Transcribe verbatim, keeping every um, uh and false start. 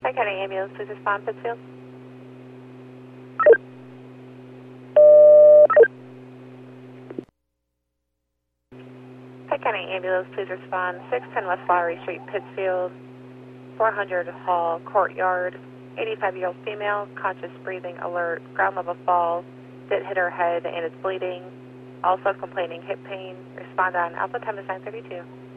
Pike County Ambulance, please respond, Pittsfield. Pike County Ambulance, please respond. six ten West Flowery Street, Pittsfield, four hundred Hall Courtyard. eighty-five-year-old female, conscious breathing, alert, ground level fall, did hit her head and is bleeding. Also complaining hip pain. Respond on Alpha, time is nine thirty-two.